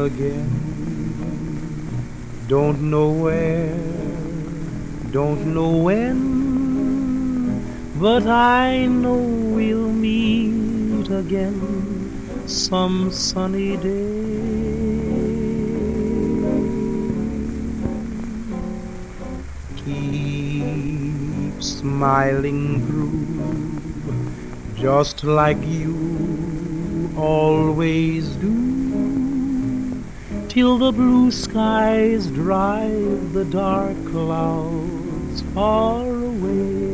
again. Don't know where, don't know when, but I know we'll meet again some sunny day. Keep smiling through, just like you always do, till the blue skies drive the dark clouds far away.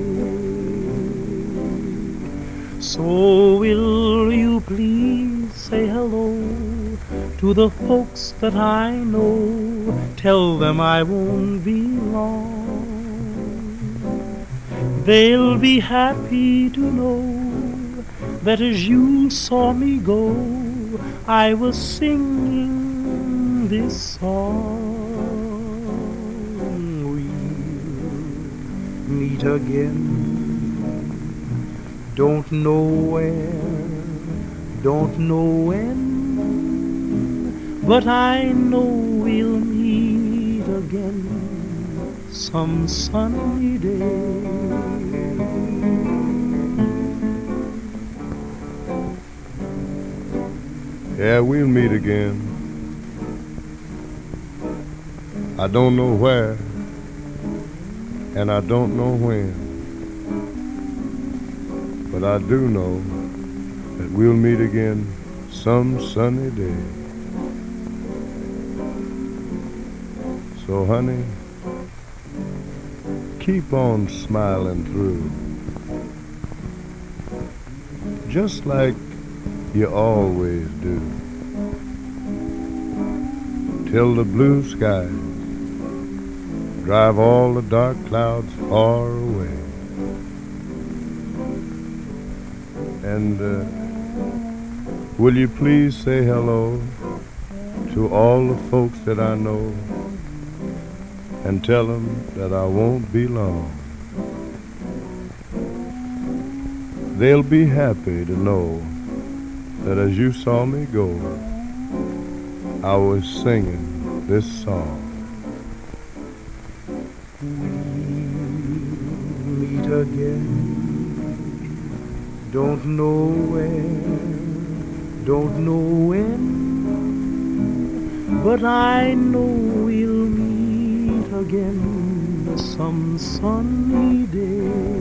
So will you please say hello to the folks that I know? Tell them I won't be long. They'll be happy to know that as you saw me go, I was singing this song. We'll meet again. Don't know where, don't know when, but I know we'll meet again some sunny day. Yeah, we'll meet again. I don't know where, and I don't know when, but I do know that we'll meet again some sunny day. So honey, keep on smiling through, just like you always do, till the blue skies drive all the dark clouds far away. And will you please say hello to all the folks that I know, and tell them that I won't be long. They'll be happy to know that as you saw me go, I was singing this song. We'll meet again. Don't know where, don't know when, but I know we'll meet again some sunny day.